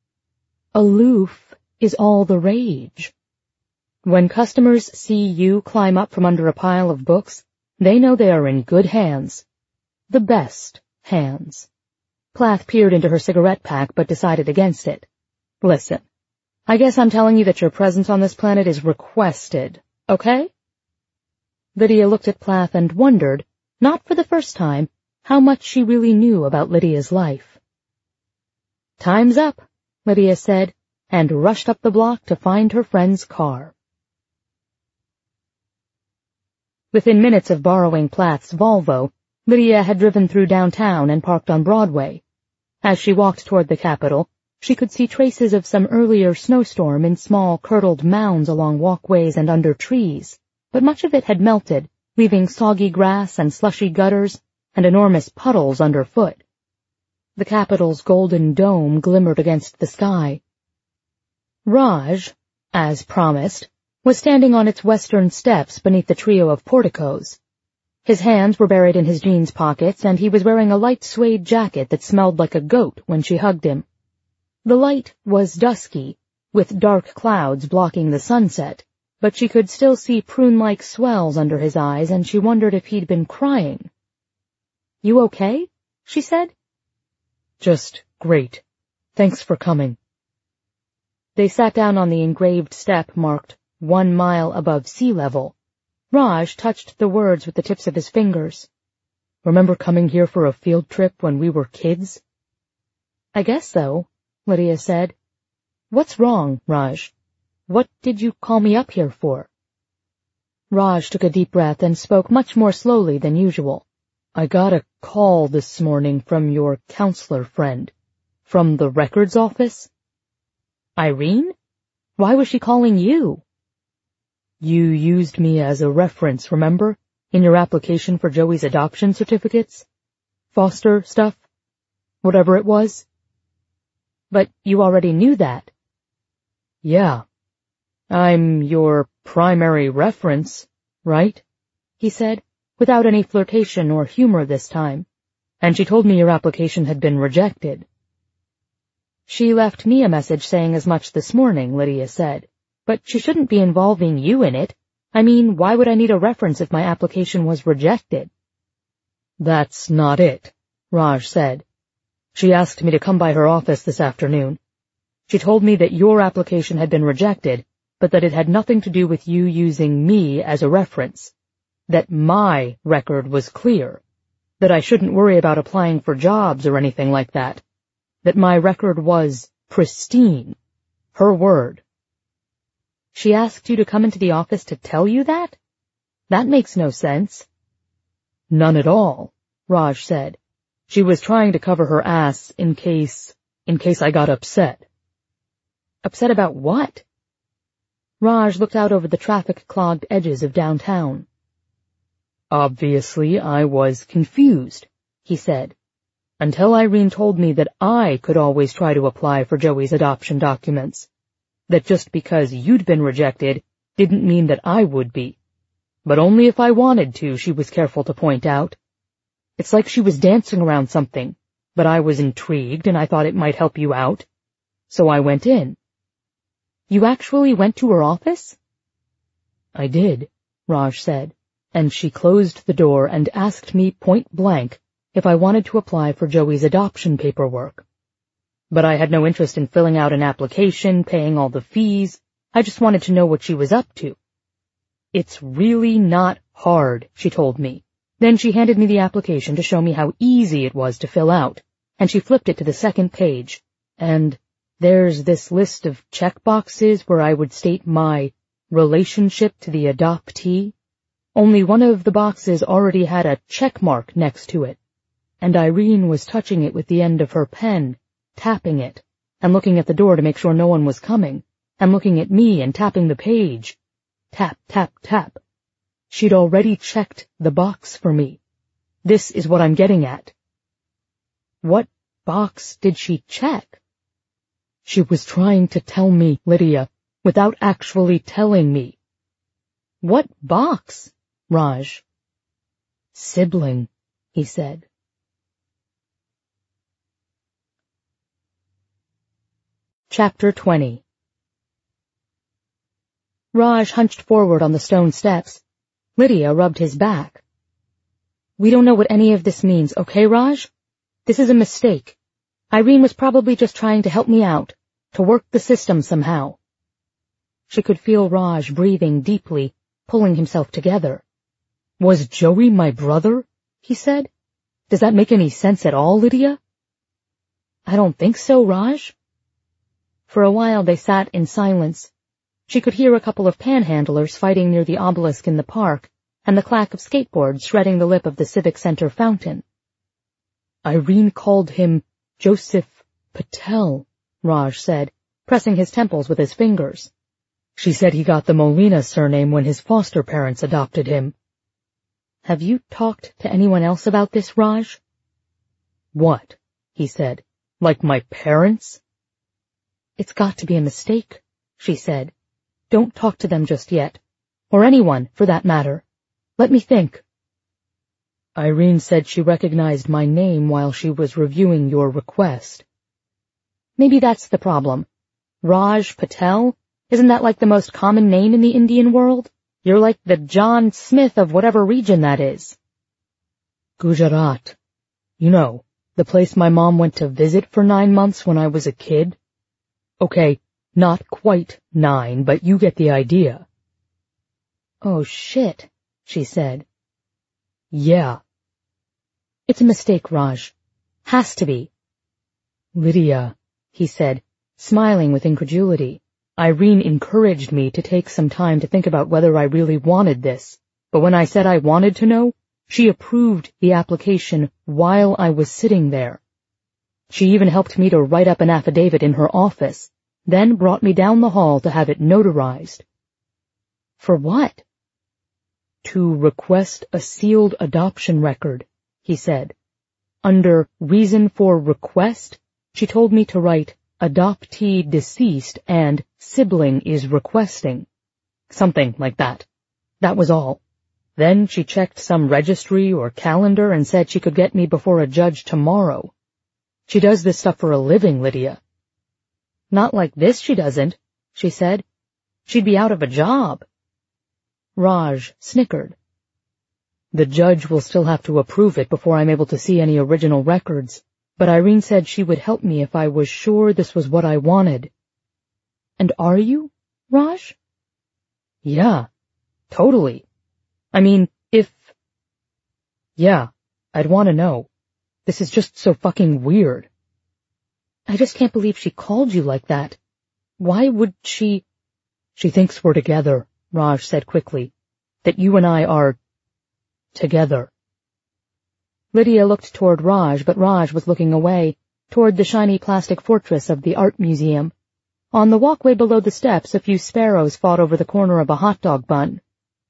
"Aloof is all the rage. When customers see you climb up from under a pile of books, they know they are in good hands. The best hands." Plath peered into her cigarette pack but decided against it. "Listen, I guess I'm telling you that your presence on this planet is requested, okay?" Lydia looked at Plath and wondered, not for the first time, how much she really knew about Lydia's life. "Time's up," Lydia said, and rushed up the block to find her friend's car. Within minutes of borrowing Plath's Volvo, Lydia had driven through downtown and parked on Broadway. As she walked toward the Capitol, she could see traces of some earlier snowstorm in small, curdled mounds along walkways and under trees, but much of it had melted, leaving soggy grass and slushy gutters and enormous puddles underfoot. The Capitol's golden dome glimmered against the sky. Raj, as promised, was standing on its western steps beneath the trio of porticos. His hands were buried in his jeans pockets, and he was wearing a light suede jacket that smelled like a goat when she hugged him. The light was dusky, with dark clouds blocking the sunset, but she could still see prune-like swells under his eyes, and she wondered if he'd been crying. "You okay?" she said. "Just great. Thanks for coming." They sat down on the engraved step marked one mile above sea level. Raj touched the words with the tips of his fingers. "Remember coming here for a field trip when we were kids?" "I guess so," Lydia said. "What's wrong, Raj? What did you call me up here for?" Raj took a deep breath and spoke much more slowly than usual. "I got a call this morning from your counselor friend. From the records office." "Irene? Why was she calling you?" "You used me as a reference, remember? In your application for Joey's adoption certificates? Foster stuff? Whatever it was." "But you already knew that." "Yeah. I'm your primary reference, right?" he said, without any flirtation or humor this time. "And she told me your application had been rejected." "She left me a message saying as much this morning," Lydia said. "But she shouldn't be involving you in it. I mean, why would I need a reference if my application was rejected? That's not it, Raj said. She asked me to come by her office this afternoon. She told me that your application had been rejected, but that it had nothing to do with you using me as a reference. That my record was clear. That I shouldn't worry about applying for jobs or anything like that. That my record was pristine. Her word. She asked you to come into the office to tell you that? That makes no sense. None at all, Raj said. She was trying to cover her ass in case, in case I got upset. Upset about what? Raj looked out over the traffic-clogged edges of downtown. Obviously, I was confused, he said, until Irene told me that I could always try to apply for Joey's adoption documents. That just because you'd been rejected didn't mean that I would be. But only if I wanted to, she was careful to point out. It's like she was dancing around something, but I was intrigued and I thought it might help you out. So I went in. You actually went to her office? I did, Raj said, and she closed the door and asked me point blank if I wanted to apply for Joey's adoption paperwork. But I had no interest in filling out an application, paying all the fees. I just wanted to know what she was up to. It's really not hard, she told me. Then she handed me the application to show me how easy it was to fill out, and she flipped it to the second page, and there's this list of checkboxes where I would state my relationship to the adoptee. Only one of the boxes already had a check mark next to it, and Irene was touching it with the end of her pen, tapping it, and looking at the door to make sure no one was coming, and looking at me and tapping the page. Tap, tap, tap. She'd already checked the box for me. This is what I'm getting at. What box did she check? She was trying to tell me, Lydia, without actually telling me. What box, Raj? Sibling, he said. Chapter twenty. Raj hunched forward on the stone steps. Lydia rubbed his back. We don't know what any of this means, okay, Raj? This is a mistake. Irene was probably just trying to help me out, to work the system somehow. She could feel Raj breathing deeply, pulling himself together. Was Joey my brother? He said. Does that make any sense at all, Lydia? I don't think so, Raj. For a while they sat in silence. She could hear a couple of panhandlers fighting near the obelisk in the park, and the clack of skateboards shredding the lip of the Civic Center fountain. Irene called him Joseph Patel, Raj said, pressing his temples with his fingers. She said he got the Molina surname when his foster parents adopted him. Have you talked to anyone else about this, Raj? What? He said. Like my parents? It's got to be a mistake, she said. Don't talk to them just yet. Or anyone, for that matter. Let me think. Irene said she recognized my name while she was reviewing your request. Maybe that's the problem. Raj Patel? Isn't that like the most common name in the Indian world? You're like the John Smith of whatever region that is. Gujarat. You know, the place my mom went to visit for nine months when I was a kid. Okay, not quite nine, but you get the idea. Oh, shit, she said. Yeah. It's a mistake, Raj. Has to be. Lydia, he said, smiling with incredulity. Irene encouraged me to take some time to think about whether I really wanted this, but when I said I wanted to know, she approved the application while I was sitting there. She even helped me to write up an affidavit in her office, then brought me down the hall to have it notarized. For what? To request a sealed adoption record, he said. Under reason for request, she told me to write adoptee deceased and sibling is requesting. Something like that. That was all. Then she checked some registry or calendar and said she could get me before a judge tomorrow. She does this stuff for a living, Lydia. Not like this she doesn't, she said. She'd be out of a job. Raj snickered. The judge will still have to approve it before I'm able to see any original records, but Irene said she would help me if I was sure this was what I wanted. And are you, Raj? Yeah, totally. I mean, if... Yeah, I'd want to know. This is just so fucking weird. I just can't believe she called you like that. Why would she... She thinks we're together, Raj said quickly. That you and I are... together. Lydia looked toward Raj, but Raj was looking away, toward the shiny plastic fortress of the art museum. On the walkway below the steps, a few sparrows fought over the corner of a hot dog bun.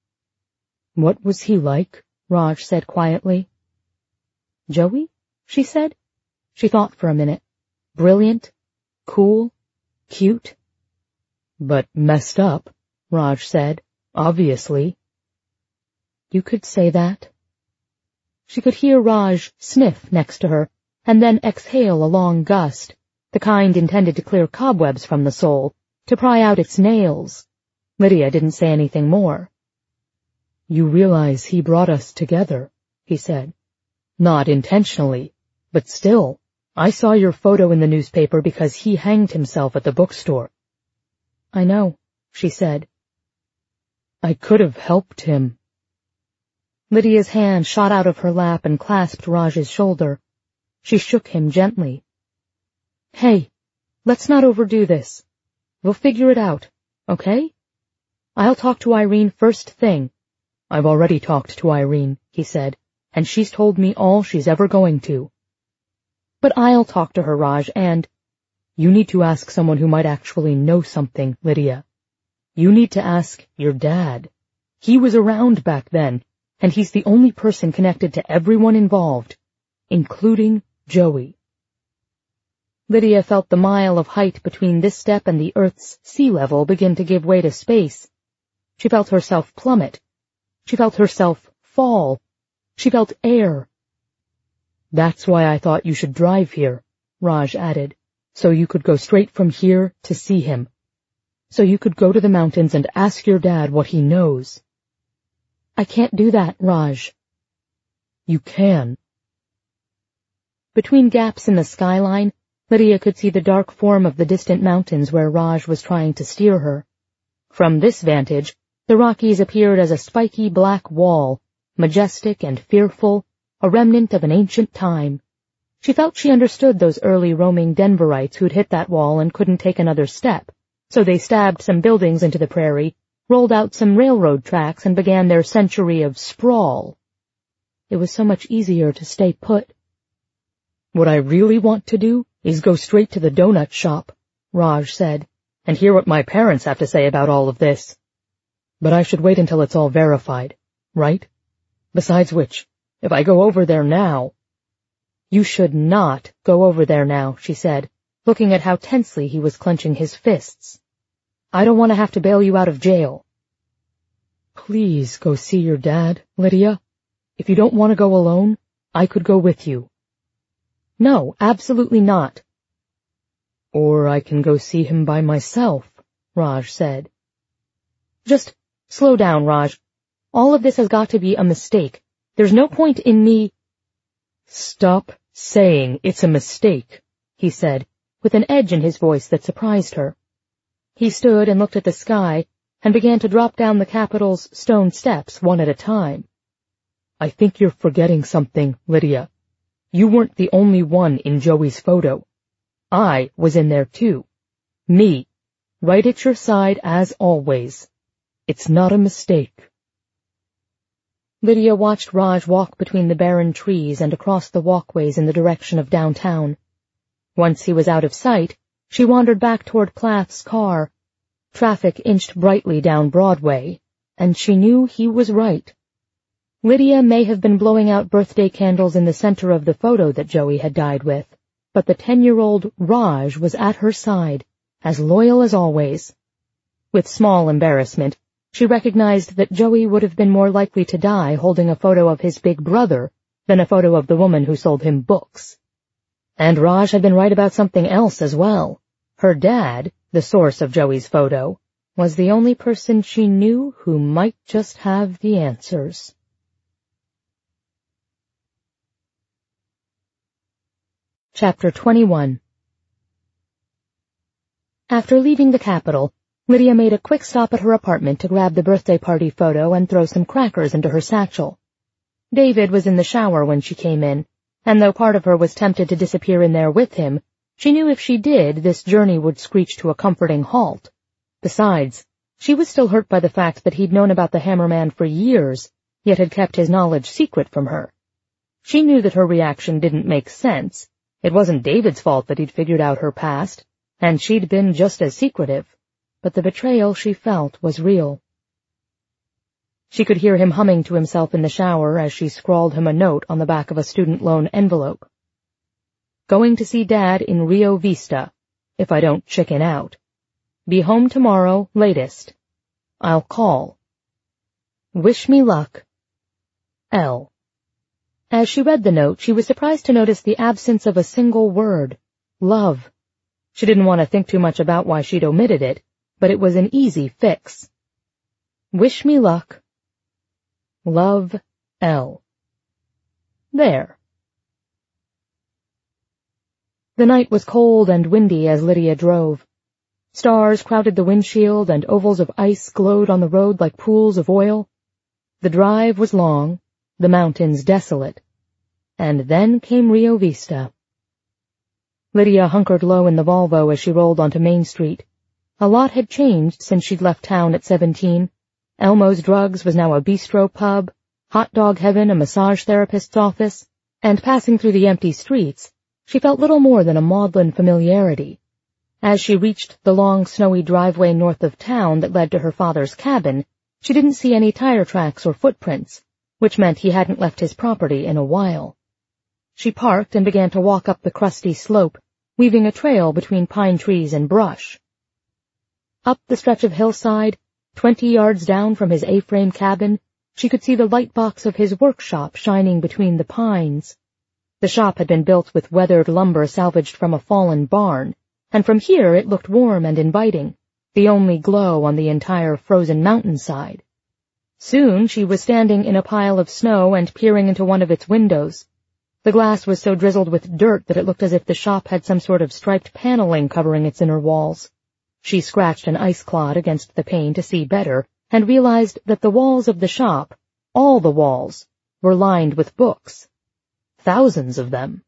What was he like? Raj said quietly. Joey? She said. She thought for a minute. Brilliant, cool, cute. But messed up, Raj said, obviously. You could say that. She could hear Raj sniff next to her, and then exhale a long gust, the kind intended to clear cobwebs from the soul, to pry out its nails. Lydia didn't say anything more. You realize he brought us together, he said. Not intentionally, but still, I saw your photo in the newspaper because he hanged himself at the bookstore. I know, she said. I could have helped him. Lydia's hand shot out of her lap and clasped Raj's shoulder. She shook him gently. Hey, let's not overdo this. We'll figure it out, okay? I'll talk to Irene first thing. I've already talked to Irene, he said, and she's told me all she's ever going to. But I'll talk to her, Raj, and... You need to ask someone who might actually know something, Lydia. You need to ask your dad. He was around back then, and he's the only person connected to everyone involved, including Joey. Lydia felt the mile of height between this step and the Earth's sea level begin to give way to space. She felt herself plummet. She felt herself fall. She felt air. That's why I thought you should drive here, Raj added, so you could go straight from here to see him. So you could go to the mountains and ask your dad what he knows. I can't do that, Raj. You can. Between gaps in the skyline, Lydia could see the dark form of the distant mountains where Raj was trying to steer her. From this vantage, the Rockies appeared as a spiky black wall, majestic and fearful, a remnant of an ancient time. She felt she understood those early roaming Denverites who'd hit that wall and couldn't take another step, so they stabbed some buildings into the prairie, rolled out some railroad tracks, and began their century of sprawl. It was so much easier to stay put. What I really want to do is go straight to the donut shop, Raj said, and hear what my parents have to say about all of this. But I should wait until it's all verified, right? Besides which, if I go over there now... You should not go over there now, she said, looking at how tensely he was clenching his fists. I don't want to have to bail you out of jail. Please go see your dad, Lydia. If you don't want to go alone, I could go with you. No, absolutely not. Or I can go see him by myself, Raj said. Just slow down, Raj. All of this has got to be a mistake. There's no point in me... Stop saying it's a mistake, he said, with an edge in his voice that surprised her. He stood and looked at the sky and began to drop down the Capitol's stone steps one at a time. I think you're forgetting something, Lydia. You weren't the only one in Joey's photo. I was in there too. Me, right at your side as always. It's not a mistake. Lydia watched Raj walk between the barren trees and across the walkways in the direction of downtown. Once he was out of sight, she wandered back toward Plath's car. Traffic inched brightly down Broadway, and she knew he was right. Lydia may have been blowing out birthday candles in the center of the photo that Joey had died with, but the ten-year-old Raj was at her side, as loyal as always. With small embarrassment, she recognized that Joey would have been more likely to die holding a photo of his big brother than a photo of the woman who sold him books. And Raj had been right about something else as well. Her dad, the source of Joey's photo, was the only person she knew who might just have the answers. Chapter twenty-one. After leaving the capital, Lydia made a quick stop at her apartment to grab the birthday party photo and throw some crackers into her satchel. David was in the shower when she came in, and though part of her was tempted to disappear in there with him, she knew if she did, this journey would screech to a comforting halt. Besides, she was still hurt by the fact that he'd known about the Hammerman for years, yet had kept his knowledge secret from her. She knew that her reaction didn't make sense. It wasn't David's fault that he'd figured out her past, and she'd been just as secretive, but the betrayal she felt was real. She could hear him humming to himself in the shower as she scrawled him a note on the back of a student loan envelope. Going to see Dad in Rio Vista, if I don't chicken out. Be home tomorrow, latest. I'll call. Wish me luck. L. As she read the note, she was surprised to notice the absence of a single word, love. She didn't want to think too much about why she'd omitted it, but it was an easy fix. Wish me luck. Love, L. There. The night was cold and windy as Lydia drove. Stars crowded the windshield and ovals of ice glowed on the road like pools of oil. The drive was long, the mountains desolate. And then came Rio Vista. Lydia hunkered low in the Volvo as she rolled onto Main Street. A lot had changed since she'd left town at seventeen. Elmo's Drugs was now a bistro pub, Hot Dog Heaven a massage therapist's office, and passing through the empty streets, she felt little more than a maudlin familiarity. As she reached the long snowy driveway north of town that led to her father's cabin, she didn't see any tire tracks or footprints, which meant he hadn't left his property in a while. She parked and began to walk up the crusty slope, weaving a trail between pine trees and brush. Up the stretch of hillside, twenty yards down from his A-frame cabin, she could see the light box of his workshop shining between the pines. The shop had been built with weathered lumber salvaged from a fallen barn, and from here it looked warm and inviting, the only glow on the entire frozen mountainside. Soon she was standing in a pile of snow and peering into one of its windows. The glass was so drizzled with dirt that it looked as if the shop had some sort of striped paneling covering its inner walls. She scratched an ice clod against the pane to see better, and realized that the walls of the shop, all the walls, were lined with books. Thousands of them.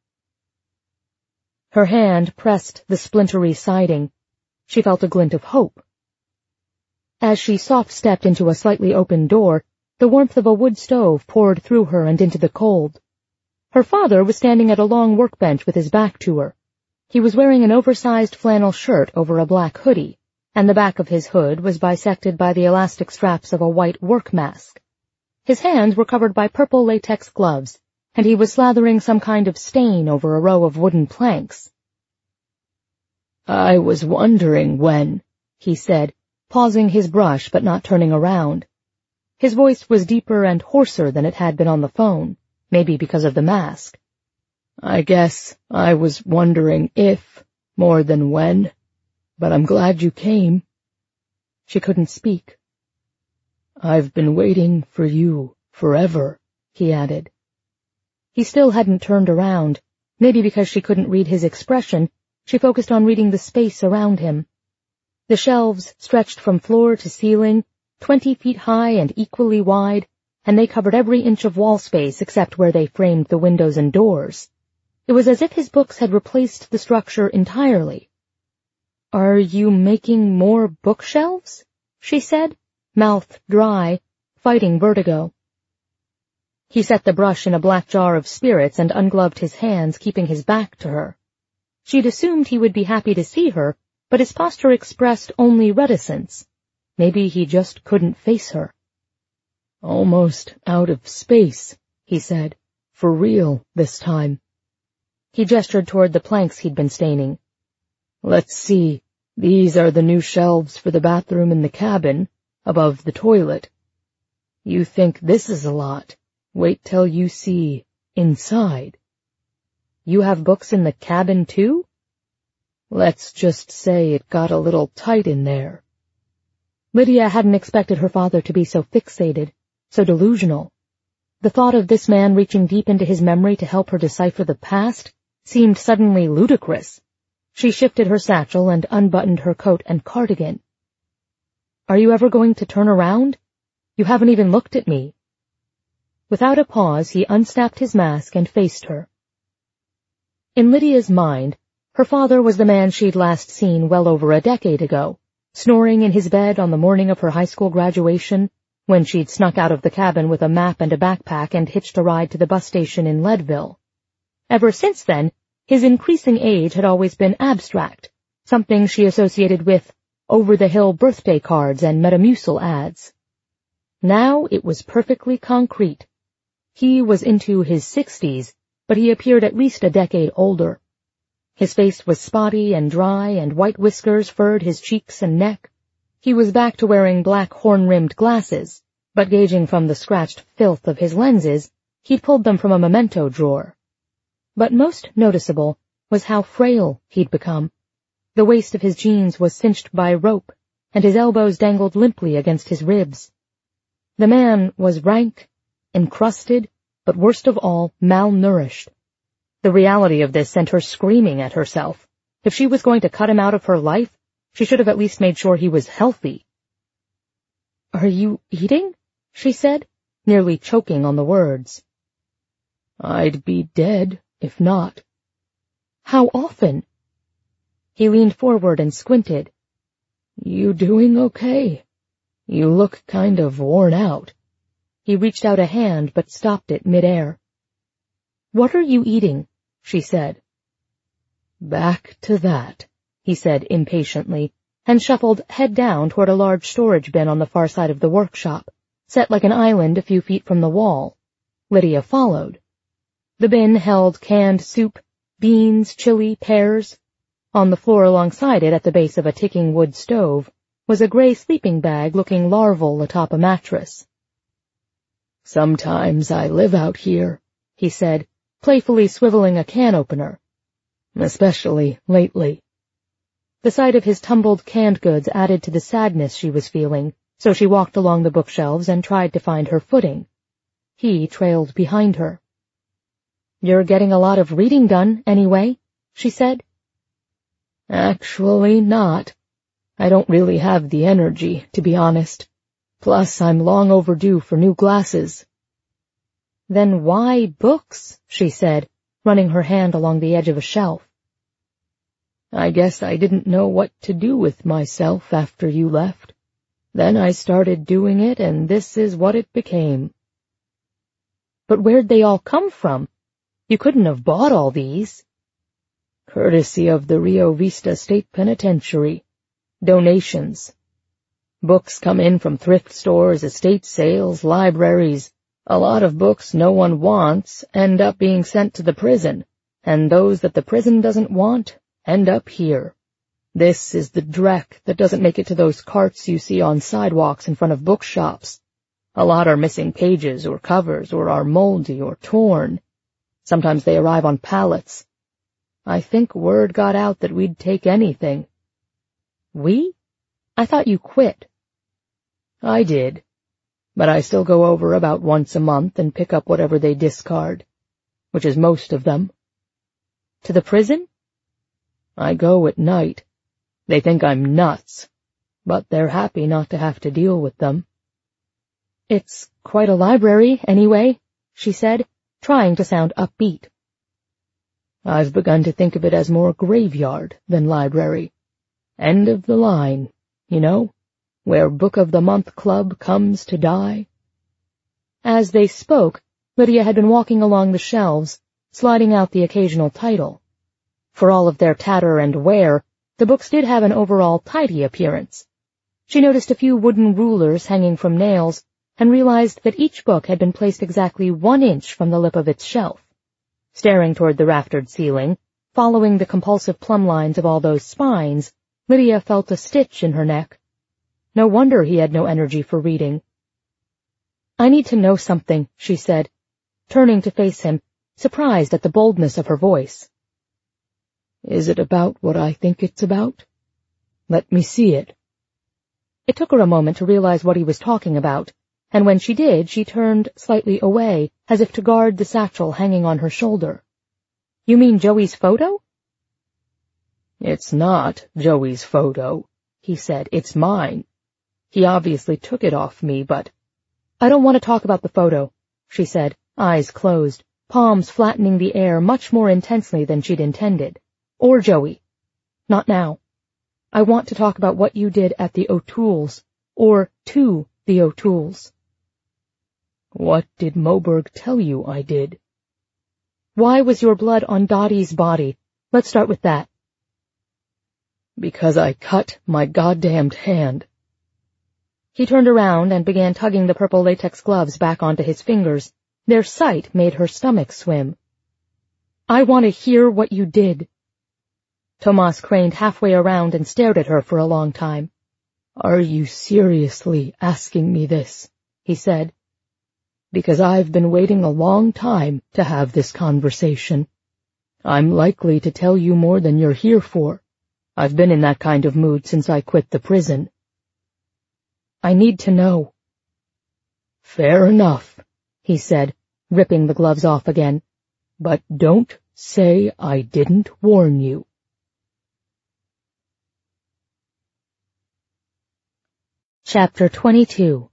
Her hand pressed the splintery siding. She felt a glint of hope. As she soft-stepped into a slightly open door, the warmth of a wood stove poured through her and into the cold. Her father was standing at a long workbench with his back to her. He was wearing an oversized flannel shirt over a black hoodie, and the back of his hood was bisected by the elastic straps of a white work mask. His hands were covered by purple latex gloves, and he was slathering some kind of stain over a row of wooden planks. I was wondering when, he said, pausing his brush but not turning around. His voice was deeper and hoarser than it had been on the phone, maybe because of the mask. I guess I was wondering if, more than when, but I'm glad you came. She couldn't speak. I've been waiting for you forever, he added. He still hadn't turned around. Maybe because she couldn't read his expression, she focused on reading the space around him. The shelves stretched from floor to ceiling, twenty feet high and equally wide, and they covered every inch of wall space except where they framed the windows and doors. It was as if his books had replaced the structure entirely. "Are you making more bookshelves?" she said, mouth dry, fighting vertigo. He set the brush in a black jar of spirits and ungloved his hands, keeping his back to her. She'd assumed he would be happy to see her, but his posture expressed only reticence. Maybe he just couldn't face her. "Almost out of space," he said. "For real this time." He gestured toward the planks he'd been staining. "Let's see. These are the new shelves for the bathroom in the cabin, above the toilet. You think this is a lot. Wait till you see inside." "You have books in the cabin, too?" "Let's just say it got a little tight in there." Lydia hadn't expected her father to be so fixated, so delusional. The thought of this man reaching deep into his memory to help her decipher the past seemed suddenly ludicrous. She shifted her satchel and unbuttoned her coat and cardigan. "Are you ever going to turn around? You haven't even looked at me." Without a pause, he unsnapped his mask and faced her. In Lydia's mind, her father was the man she'd last seen well over a decade ago, snoring in his bed on the morning of her high school graduation, when she'd snuck out of the cabin with a map and a backpack and hitched a ride to the bus station in Leadville. Ever since then, his increasing age had always been abstract, something she associated with over-the-hill birthday cards and Metamucil ads. Now it was perfectly concrete. He was into his sixties, but he appeared at least a decade older. His face was spotty and dry, and white whiskers furred his cheeks and neck. He was back to wearing black horn-rimmed glasses, but gauging from the scratched filth of his lenses, he'd pulled them from a memento drawer. But most noticeable was how frail he'd become. The waist of his jeans was cinched by rope, and his elbows dangled limply against his ribs. The man was rank, encrusted, but worst of all, malnourished. The reality of this sent her screaming at herself. If she was going to cut him out of her life, she should have at least made sure he was healthy. "Are you eating?" she said, nearly choking on the words. "I'd be dead if not." "How often?" He leaned forward and squinted. "You doing okay? You look kind of worn out." He reached out a hand but stopped it midair. "What are you eating?" she said. "Back to that," he said impatiently, and shuffled head down toward a large storage bin on the far side of the workshop, set like an island a few feet from the wall. Lydia followed. The bin held canned soup, beans, chili, pears. On the floor alongside it, at the base of a ticking wood stove, was a gray sleeping bag looking larval atop a mattress. "Sometimes I live out here," he said, playfully swiveling a can opener. "Especially lately." The sight of his tumbled canned goods added to the sadness she was feeling, so she walked along the bookshelves and tried to find her footing. He trailed behind her. "You're getting a lot of reading done, anyway," she said. "Actually not. I don't really have the energy, to be honest. Plus, I'm long overdue for new glasses." "Then why books?" she said, running her hand along the edge of a shelf. "I guess I didn't know what to do with myself after you left. Then I started doing it, and this is what it became." "But where'd they all come from? You couldn't have bought all these." "Courtesy of the Rio Vista State Penitentiary. Donations. Books come in from thrift stores, estate sales, libraries. A lot of books no one wants end up being sent to the prison, and those that the prison doesn't want end up here. This is the dreck that doesn't make it to those carts you see on sidewalks in front of bookshops. A lot are missing pages or covers or are moldy or torn. Sometimes they arrive on pallets. I think word got out that we'd take anything." "We? I thought you quit." "I did. But I still go over about once a month and pick up whatever they discard, which is most of them." "To the prison?" "I go at night. They think I'm nuts, but they're happy not to have to deal with them." "It's quite a library, anyway," she said, trying to sound upbeat. "I've begun to think of it as more graveyard than library. End of the line, you know, where Book of the Month Club comes to die." As they spoke, Lydia had been walking along the shelves, sliding out the occasional title. For all of their tatter and wear, the books did have an overall tidy appearance. She noticed a few wooden rulers hanging from nails, and realized that each book had been placed exactly one inch from the lip of its shelf. Staring toward the raftered ceiling, following the compulsive plumb lines of all those spines, Lydia felt a stitch in her neck. No wonder he had no energy for reading. "I need to know something," she said, turning to face him, surprised at the boldness of her voice. "Is it about what I think it's about? Let me see it." It took her a moment to realize what he was talking about, and when she did, she turned slightly away, as if to guard the satchel hanging on her shoulder. "You mean Joey's photo?" "It's not Joey's photo," he said. "It's mine. He obviously took it off me, but—" "I don't want to talk about the photo," she said, eyes closed, palms flattening the air much more intensely than she'd intended. "Or Joey. Not now. I want to talk about what you did at the O'Toole's, or to the O'Toole's." "What did Moberg tell you I did?" "Why was your blood on Dottie's body? Let's start with that." "Because I cut my goddamned hand." He turned around and began tugging the purple latex gloves back onto his fingers. Their sight made her stomach swim. "I want to hear what you did." Tomas craned halfway around and stared at her for a long time. "Are you seriously asking me this?" he said. "Because I've been waiting a long time to have this conversation. I'm likely to tell you more than you're here for. I've been in that kind of mood since I quit the prison." "I need to know." "Fair enough," he said, ripping the gloves off again. "But don't say I didn't warn you." Chapter twenty-two.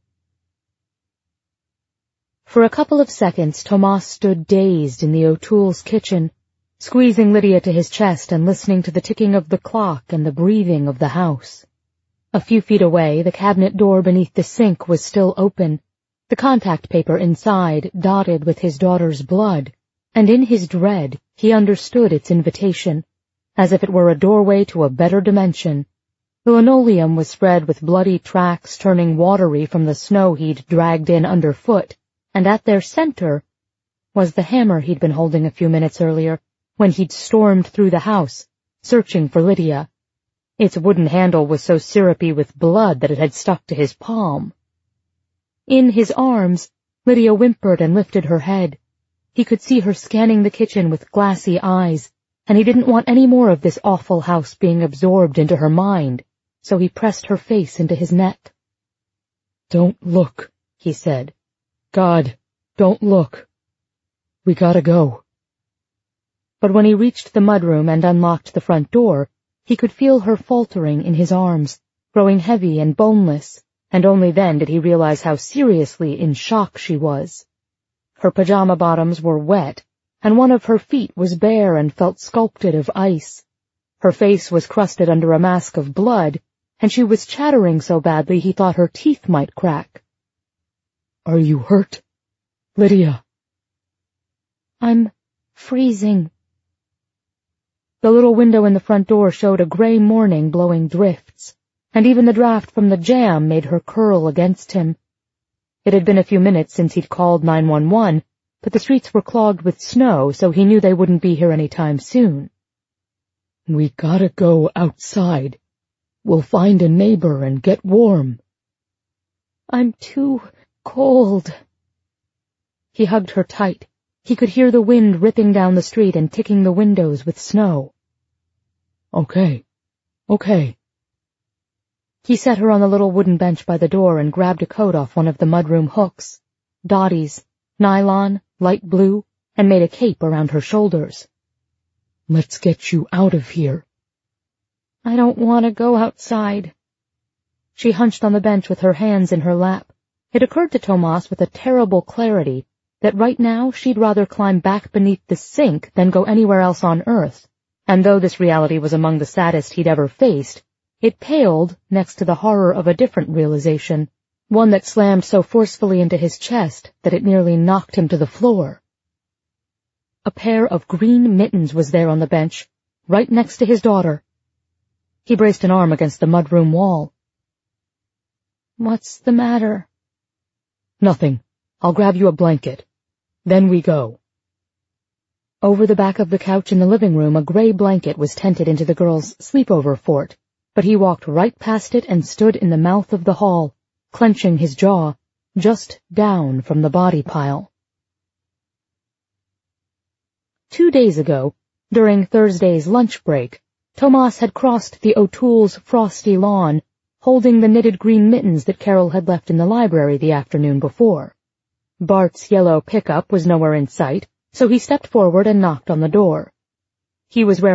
For a couple of seconds, Tomas stood dazed in the O'Toole's kitchen, squeezing Lydia to his chest and listening to the ticking of the clock and the breathing of the house. A few feet away, the cabinet door beneath the sink was still open, the contact paper inside dotted with his daughter's blood, and in his dread he understood its invitation, as if it were a doorway to a better dimension. The linoleum was spread with bloody tracks turning watery from the snow he'd dragged in underfoot, and at their center was the hammer he'd been holding a few minutes earlier when he'd stormed through the house, searching for Lydia. Its wooden handle was so syrupy with blood that it had stuck to his palm. In his arms, Lydia whimpered and lifted her head. He could see her scanning the kitchen with glassy eyes, and he didn't want any more of this awful house being absorbed into her mind, so he pressed her face into his neck. "Don't look," he said. "God, don't look. We gotta go." But when he reached the mudroom and unlocked the front door, he could feel her faltering in his arms, growing heavy and boneless, and only then did he realize how seriously in shock she was. Her pajama bottoms were wet, and one of her feet was bare and felt sculpted of ice. Her face was crusted under a mask of blood, and she was chattering so badly he thought her teeth might crack. "Are you hurt, Lydia?" "I'm freezing." The little window in the front door showed a gray morning blowing drifts, and even the draft from the jam made her curl against him. It had been a few minutes since he'd called nine one one, but the streets were clogged with snow, so he knew they wouldn't be here any time soon. "We gotta go outside. We'll find a neighbor and get warm." "I'm too cold." He hugged her tight. He could hear the wind ripping down the street and ticking the windows with snow. "Okay, okay." He set her on the little wooden bench by the door and grabbed a coat off one of the mudroom hooks, Dottie's, nylon, light blue, and made a cape around her shoulders. "Let's get you out of here." "I don't want to go outside." She hunched on the bench with her hands in her lap. It occurred to Tomas with a terrible clarity that right now she'd rather climb back beneath the sink than go anywhere else on Earth, and though this reality was among the saddest he'd ever faced, it paled next to the horror of a different realization, one that slammed so forcefully into his chest that it nearly knocked him to the floor. A pair of green mittens was there on the bench, right next to his daughter. He braced an arm against the mudroom wall. "What's the matter?" "Nothing. I'll grab you a blanket. Then we go." Over the back of the couch in the living room, a gray blanket was tented into the girl's sleepover fort, but he walked right past it and stood in the mouth of the hall, clenching his jaw, just down from the body pile. Two days ago, during Thursday's lunch break, Tomas had crossed the O'Toole's frosty lawn, holding the knitted green mittens that Carol had left in the library the afternoon before. Bart's yellow pickup was nowhere in sight, so he stepped forward and knocked on the door. He was wearing